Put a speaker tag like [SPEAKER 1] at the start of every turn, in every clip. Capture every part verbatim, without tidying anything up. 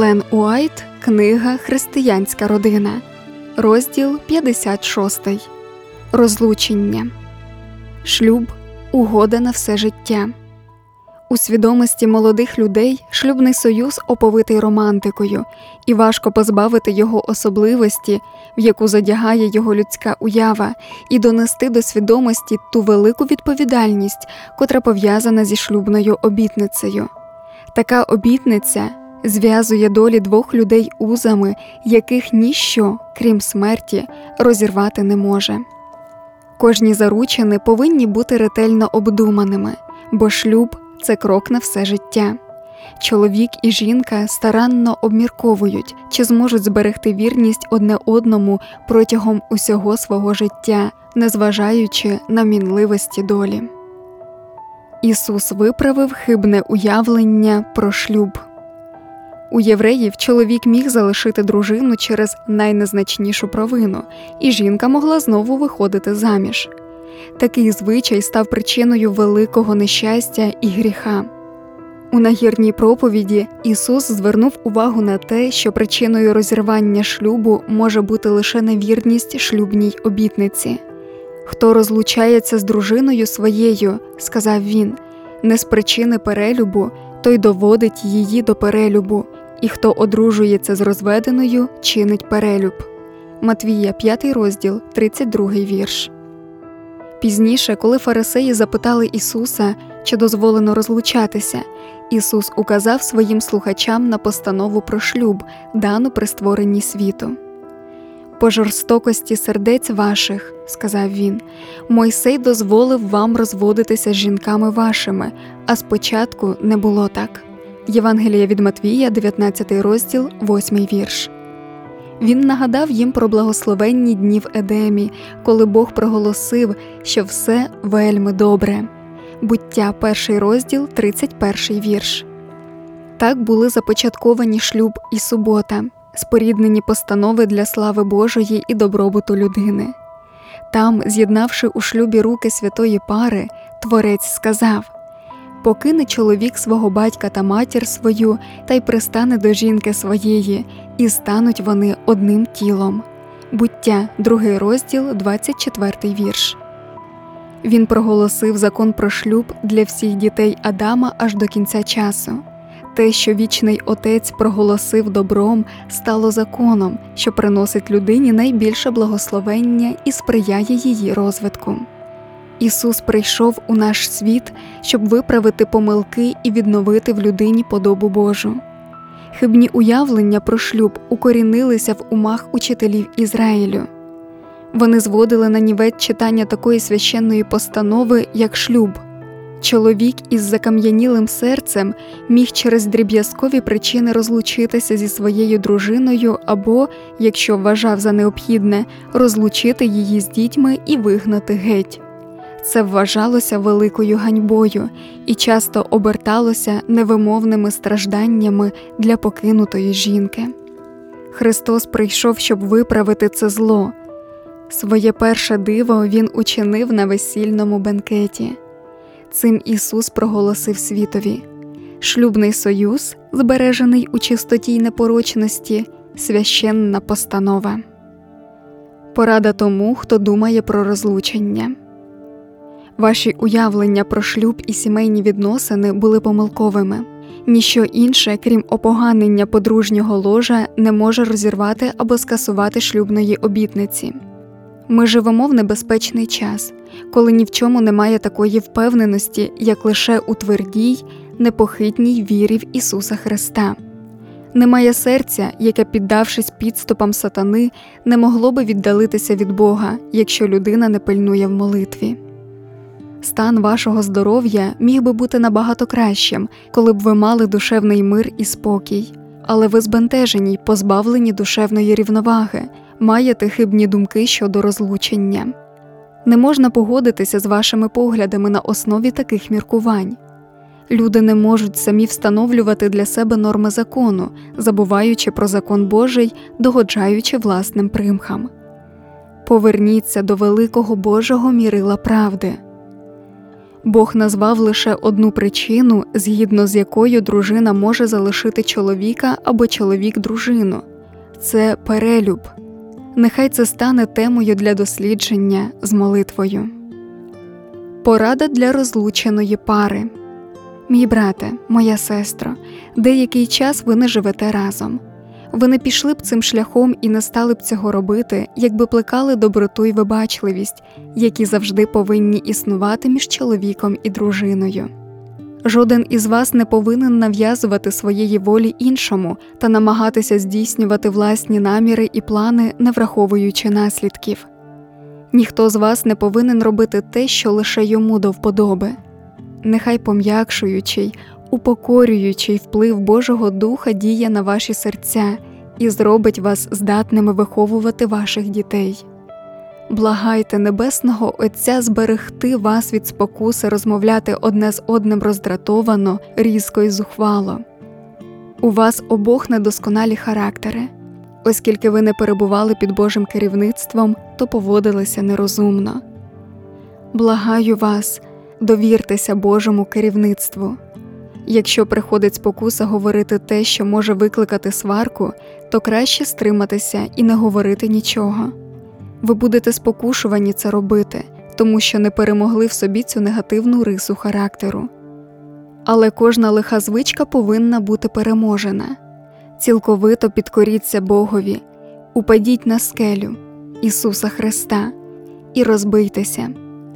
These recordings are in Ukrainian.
[SPEAKER 1] Елен Уайт, книга «Християнська родина», розділ п'ятдесят шість. Розлучення. Шлюб – угода на все життя. У свідомості молодих людей шлюбний союз оповитий романтикою, і важко позбавити його особливості, в яку задягає його людська уява, і донести до свідомості ту велику відповідальність, котра пов'язана зі шлюбною обітницею. Така обітниця зв'язує долі двох людей узами, яких ніщо, крім смерті, розірвати не може. Кожні заручини повинні бути ретельно обдуманими, бо шлюб – це крок на все життя. Чоловік і жінка старанно обмірковують, чи зможуть зберегти вірність одне одному протягом усього свого життя, незважаючи на мінливості долі. Ісус виправив хибне уявлення про шлюб. У євреїв чоловік міг залишити дружину через найнезначнішу провину, і жінка могла знову виходити заміж. Такий звичай став причиною великого нещастя і гріха. У нагірній проповіді Ісус звернув увагу на те, що причиною розірвання шлюбу може бути лише невірність шлюбній обітниці. «Хто розлучається з дружиною своєю, – сказав він, – не з причини перелюбу, той доводить її до перелюбу, і хто одружується з розведеною, чинить перелюб». Матвія, п'ятий розділ, тридцять другий вірш. Пізніше, коли фарисеї запитали Ісуса, чи дозволено розлучатися, Ісус указав своїм слухачам на постанову про шлюб, дану при створенні світу. «По жорстокості сердець ваших, – сказав він, – Мойсей дозволив вам розводитися з жінками вашими, а спочатку не було так». Євангелія від Матвія, дев'ятнадцятий розділ, восьмий вірш. Він нагадав їм про благословенні дні в Едемі, коли Бог проголосив, що все вельми добре. Буття, перший розділ, тридцять перший вірш. Так були започатковані шлюб і субота, споріднені постанови для слави Божої і добробуту людини. Там, з'єднавши у шлюбі руки святої пари, Творець сказав: «Покине чоловік свого батька та матір свою, та й пристане до жінки своєї, і стануть вони одним тілом». Буття, другий розділ, двадцять четвертий вірш. Він проголосив закон про шлюб для всіх дітей Адама аж до кінця часу. Те, що вічний Отець проголосив добром, стало законом, що приносить людині найбільше благословення і сприяє її розвитку. Ісус прийшов у наш світ, щоб виправити помилки і відновити в людині подобу Божу. Хибні уявлення про шлюб укорінилися в умах учителів Ізраїлю. Вони зводили на нівець читання такої священної постанови, як шлюб. Чоловік із закам'янілим серцем міг через дріб'язкові причини розлучитися зі своєю дружиною або, якщо вважав за необхідне, розлучити її з дітьми і вигнати геть. Це вважалося великою ганьбою і часто оберталося невимовними стражданнями для покинутої жінки. Христос прийшов, щоб виправити це зло. Своє перше диво Він учинив на весільному бенкеті. Цим Ісус проголосив світові: шлюбний союз, збережений у чистоті й непорочності, священна постанова. Порада тому, хто думає про розлучення. Ваші уявлення про шлюб і сімейні відносини були помилковими. Ніщо інше, крім опоганення подружнього ложа, не може розірвати або скасувати шлюбної обітниці. Ми живемо в небезпечний час, коли ні в чому немає такої впевненості, як лише у твердій, непохитній вірі в Ісуса Христа. Немає серця, яке, піддавшись підступам сатани, не могло би віддалитися від Бога, якщо людина не пильнує в молитві. Стан вашого здоров'я міг би бути набагато кращим, коли б ви мали душевний мир і спокій. Але ви збентежені й позбавлені душевної рівноваги, маєте хибні думки щодо розлучення. Не можна погодитися з вашими поглядами на основі таких міркувань. Люди не можуть самі встановлювати для себе норми закону, забуваючи про закон Божий, догоджаючи власним примхам. Поверніться до великого Божого мірила правди. Бог назвав лише одну причину, згідно з якою дружина може залишити чоловіка або чоловік дружину. Це перелюб. Нехай це стане темою для дослідження з молитвою. Порада для розлученої пари. Мій брате, моя сестро, деякий час ви не живете разом. Ви не пішли б цим шляхом і не стали б цього робити, якби плекали доброту й вибачливість, які завжди повинні існувати між чоловіком і дружиною. Жоден із вас не повинен нав'язувати своєї волі іншому та намагатися здійснювати власні наміри і плани, не враховуючи наслідків. Ніхто з вас не повинен робити те, що лише йому до вподоби. Нехай пом'якшуючий, упокорюючий вплив Божого Духа діє на ваші серця і зробить вас здатними виховувати ваших дітей. Благайте Небесного Отця зберегти вас від спокуси розмовляти одне з одним роздратовано, різко і зухвало. У вас обох недосконалі характери. Оскільки ви не перебували під Божим керівництвом, то поводилися нерозумно. Благаю вас, довіртеся Божому керівництву. Якщо приходить спокуса говорити те, що може викликати сварку, то краще стриматися і не говорити нічого. Ви будете спокушувані це робити, тому що не перемогли в собі цю негативну рису характеру. Але кожна лиха звичка повинна бути переможена. Цілковито підкоріться Богові, упадіть на скелю Ісуса Христа і розбийтеся.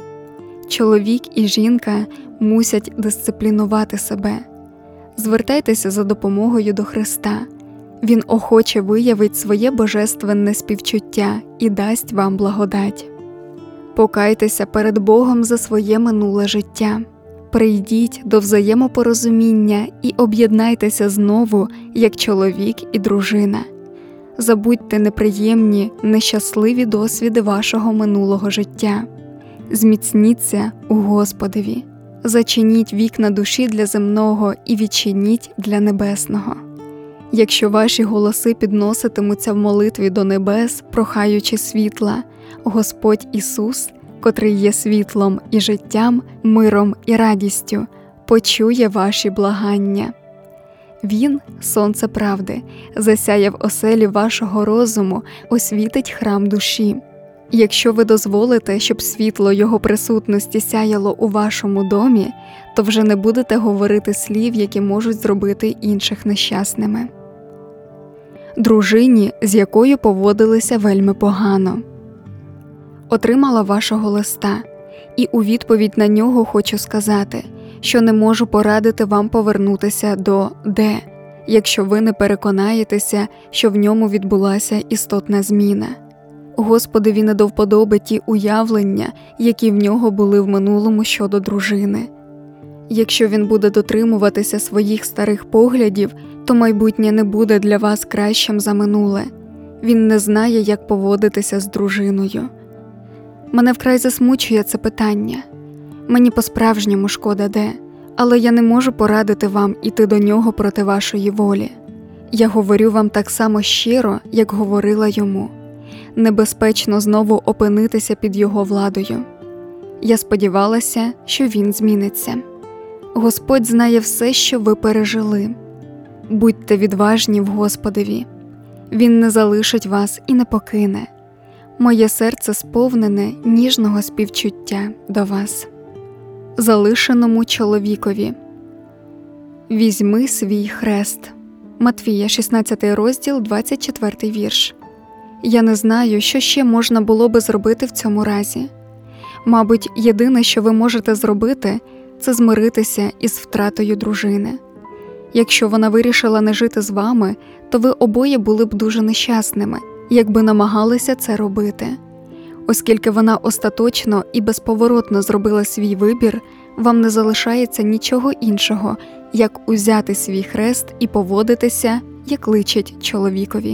[SPEAKER 1] Чоловік і жінка мусять дисциплінувати себе. Звертайтеся за допомогою до Христа. Він охоче виявить своє божественне співчуття і дасть вам благодать. Покайтеся перед Богом за своє минуле життя. Прийдіть до взаємопорозуміння і об'єднайтеся знову, як чоловік і дружина. Забудьте неприємні, нещасливі досвіди вашого минулого життя. Зміцніться у Господові. Зачиніть вікна душі для земного і відчиніть для небесного. Якщо ваші голоси підноситимуться в молитві до небес, прохаючи світла, Господь Ісус, котрий є світлом і життям, миром і радістю, почує ваші благання. Він, сонце правди, засяє в оселі вашого розуму, освітить храм душі. Якщо ви дозволите, щоб світло Його присутності сяяло у вашому домі, то вже не будете говорити слів, які можуть зробити інших нещасними. Дружині, з якою поводилися вельми погано. Отримала вашого листа, і у відповідь на нього хочу сказати, що не можу порадити вам повернутися до Д, якщо ви не переконаєтеся, що в ньому відбулася істотна зміна. Господові не до вподоби ті уявлення, які в нього були в минулому щодо дружини. Якщо він буде дотримуватися своїх старих поглядів, то майбутнє не буде для вас кращим за минуле. Він не знає, як поводитися з дружиною. Мене вкрай засмучує це питання. Мені по-справжньому шкода Де, але я не можу порадити вам іти до нього проти вашої волі. Я говорю вам так само щиро, як говорила йому. Небезпечно знову опинитися під його владою. Я сподівалася, що він зміниться. Господь знає все, що ви пережили. Будьте відважні в Господові. Він не залишить вас і не покине. Моє серце сповнене ніжного співчуття до вас. Залишеному чоловікові. Візьми свій хрест. Матвія, шістнадцятий розділ, двадцять четвертий вірш. Я не знаю, що ще можна було би зробити в цьому разі. Мабуть, єдине, що ви можете зробити, це змиритися із втратою дружини. Якщо вона вирішила не жити з вами, то ви обоє були б дуже нещасними, якби намагалися це робити. Оскільки вона остаточно і безповоротно зробила свій вибір, вам не залишається нічого іншого, як узяти свій хрест і поводитися, як личить чоловікові.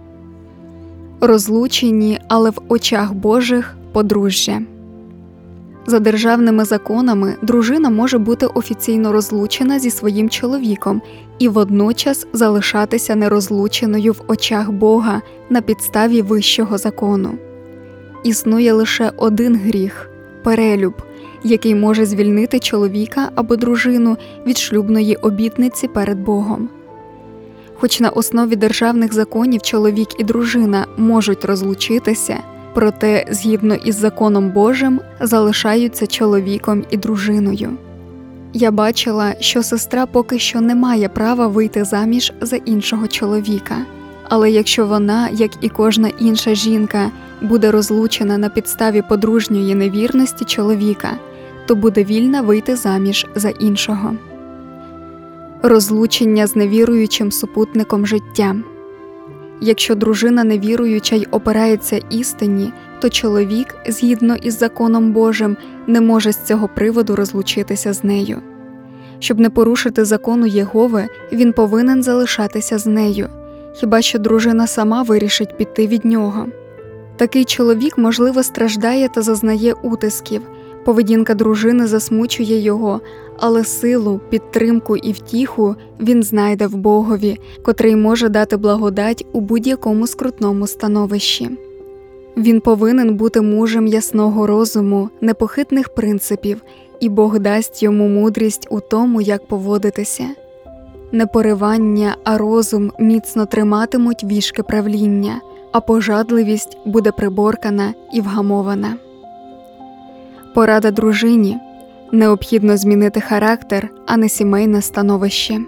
[SPEAKER 1] Розлучені, але в очах Божих подружжя. За державними законами, дружина може бути офіційно розлучена зі своїм чоловіком і водночас залишатися нерозлученою в очах Бога на підставі вищого закону. Існує лише один гріх – перелюб, який може звільнити чоловіка або дружину від шлюбної обітниці перед Богом. Хоч на основі державних законів чоловік і дружина можуть розлучитися, проте, згідно із законом Божим, залишаються чоловіком і дружиною. Я бачила, що сестра поки що не має права вийти заміж за іншого чоловіка. Але якщо вона, як і кожна інша жінка, буде розлучена на підставі подружньої невірності чоловіка, то буде вільна вийти заміж за іншого. Розлучення з невіруючим супутником життя. Якщо дружина невіруюча й опирається істині, то чоловік, згідно із законом Божим, не може з цього приводу розлучитися з нею. Щоб не порушити закону Єгови, він повинен залишатися з нею, хіба що дружина сама вирішить піти від нього. Такий чоловік, можливо, страждає та зазнає утисків, поведінка дружини засмучує його, але силу, підтримку і втіху він знайде в Богові, котрий може дати благодать у будь-якому скрутному становищі. Він повинен бути мужем ясного розуму, непохитних принципів, і Бог дасть йому мудрість у тому, як поводитися. Не поривання, а розум міцно триматимуть віжки правління, а пожадливість буде приборкана і вгамована. Порада дружині. Необхідно змінити характер, а не сімейне становище.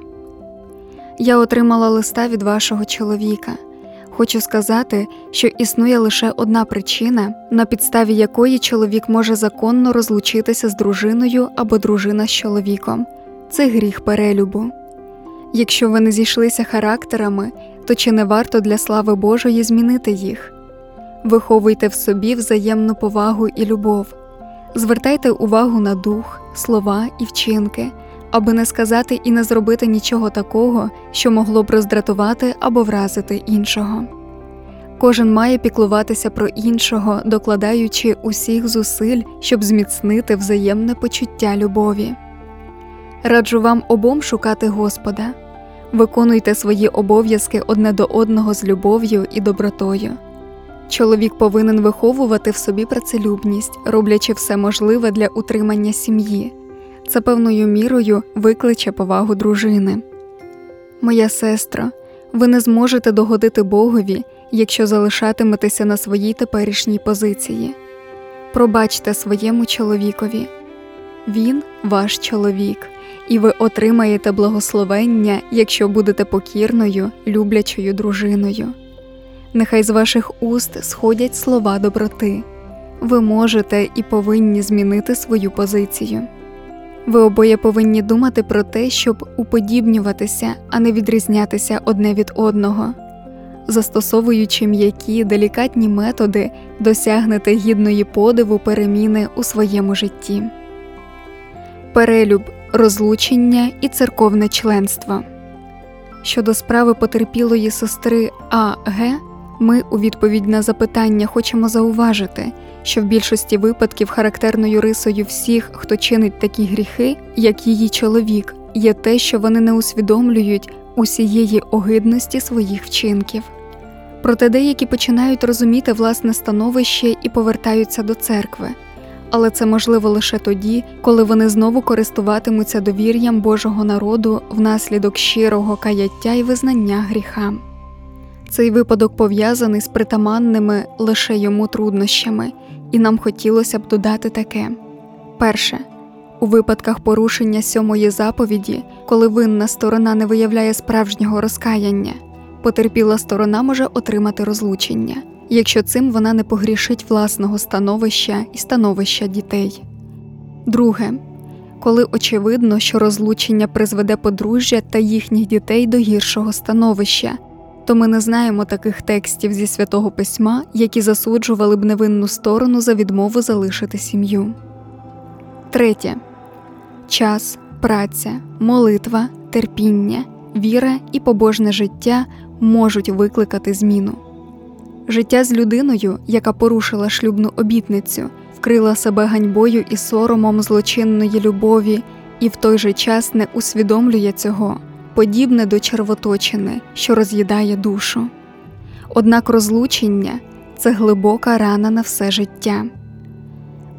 [SPEAKER 1] Я отримала листа від вашого чоловіка. Хочу сказати, що існує лише одна причина, на підставі якої чоловік може законно розлучитися з дружиною або дружина з чоловіком. Це гріх перелюбу. Якщо ви не зійшлися характерами, то чи не варто для слави Божої змінити їх? Виховуйте в собі взаємну повагу і любов. Звертайте увагу на дух, слова і вчинки, аби не сказати і не зробити нічого такого, що могло б роздратувати або вразити іншого. Кожен має піклуватися про іншого, докладаючи усіх зусиль, щоб зміцнити взаємне почуття любові. Раджу вам обом шукати Господа. Виконуйте свої обов'язки одне до одного з любов'ю і добротою. Чоловік повинен виховувати в собі працелюбність, роблячи все можливе для утримання сім'ї. Це певною мірою викличе повагу дружини. Моя сестро, ви не зможете догодити Богові, якщо залишатиметеся на своїй теперішній позиції. Пробачте своєму чоловікові. Він – ваш чоловік, і ви отримаєте благословення, якщо будете покірною, люблячою дружиною. Нехай з ваших уст сходять слова доброти. Ви можете і повинні змінити свою позицію. Ви обоє повинні думати про те, щоб уподібнюватися, а не відрізнятися одне від одного. Застосовуючи м'які, делікатні методи, досягнете гідної подиву переміни у своєму житті. Перелюб, розлучення і церковне членство. Щодо справи потерпілої сестри А Г, ми у відповідь на запитання хочемо зауважити, що в більшості випадків характерною рисою всіх, хто чинить такі гріхи, як її чоловік, є те, що вони не усвідомлюють усієї огидності своїх вчинків. Проте деякі починають розуміти власне становище і повертаються до церкви. Але це можливо лише тоді, коли вони знову користуватимуться довір'ям Божого народу внаслідок щирого каяття і визнання гріха. Цей випадок пов'язаний з притаманними лише йому труднощами, і нам хотілося б додати таке. Перше. У випадках порушення сьомої заповіді, коли винна сторона не виявляє справжнього розкаяння, потерпіла сторона може отримати розлучення, якщо цим вона не погрішить власного становища і становища дітей. Друге. Коли очевидно, що розлучення призведе подружжя та їхніх дітей до гіршого становища, то ми не знаємо таких текстів зі Святого Письма, які засуджували б невинну сторону за відмову залишити сім'ю. Третє. Час, праця, молитва, терпіння, віра і побожне життя можуть викликати зміну. Життя з людиною, яка порушила шлюбну обітницю, вкрила себе ганьбою і соромом злочинної любові і в той же час не усвідомлює цього, подібне до червоточини, що роз'їдає душу. Однак розлучення – це глибока рана на все життя.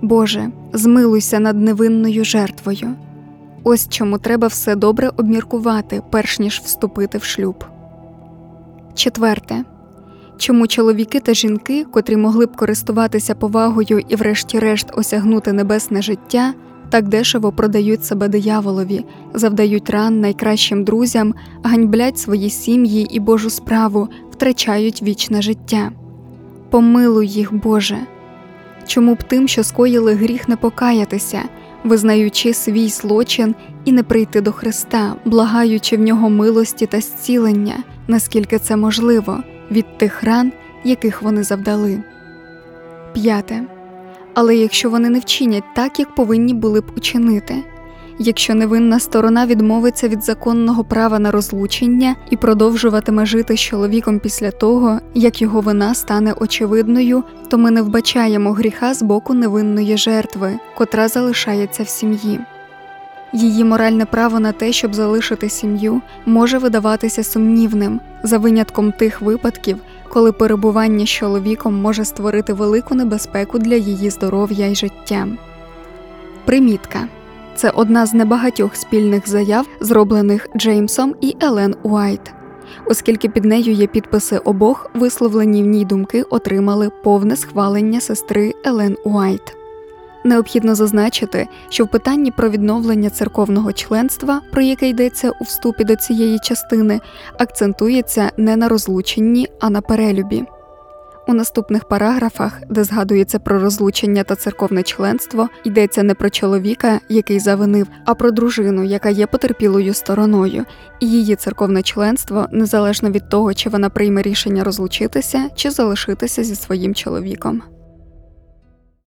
[SPEAKER 1] Боже, змилуйся над невинною жертвою. Ось чому треба все добре обміркувати, перш ніж вступити в шлюб. Четверте. Чому чоловіки та жінки, котрі могли б користуватися повагою і врешті-решт осягнути небесне життя, так дешево продають себе дияволові, завдають ран найкращим друзям, ганьблять свої сім'ї і Божу справу, втрачають вічне життя? Помилуй їх, Боже! Чому б тим, що скоїли гріх, не покаятися, визнаючи свій злочин і не прийти до Христа, благаючи в Нього милості та зцілення, наскільки це можливо, від тих ран, яких вони завдали? П'яте. Але якщо вони не вчинять так, як повинні були б учинити, якщо невинна сторона відмовиться від законного права на розлучення і продовжуватиме жити з чоловіком після того, як його вина стане очевидною, то ми не вбачаємо гріха з боку невинної жертви, котра залишається в сім'ї. Її моральне право на те, щоб залишити сім'ю, може видаватися сумнівним, за винятком тих випадків, коли перебування з чоловіком може створити велику небезпеку для її здоров'я і життя. Примітка. Це одна з небагатьох спільних заяв, зроблених Джеймсом і Елен Уайт. Оскільки під нею є підписи обох, висловлені в ній думки отримали повне схвалення сестри Елен Уайт. Необхідно зазначити, що в питанні про відновлення церковного членства, про яке йдеться у вступі до цієї частини, акцентується не на розлученні, а на перелюбі. У наступних параграфах, де згадується про розлучення та церковне членство, йдеться не про чоловіка, який завинив, а про дружину, яка є потерпілою стороною, і її церковне членство незалежно від того, чи вона прийме рішення розлучитися, чи залишитися зі своїм чоловіком.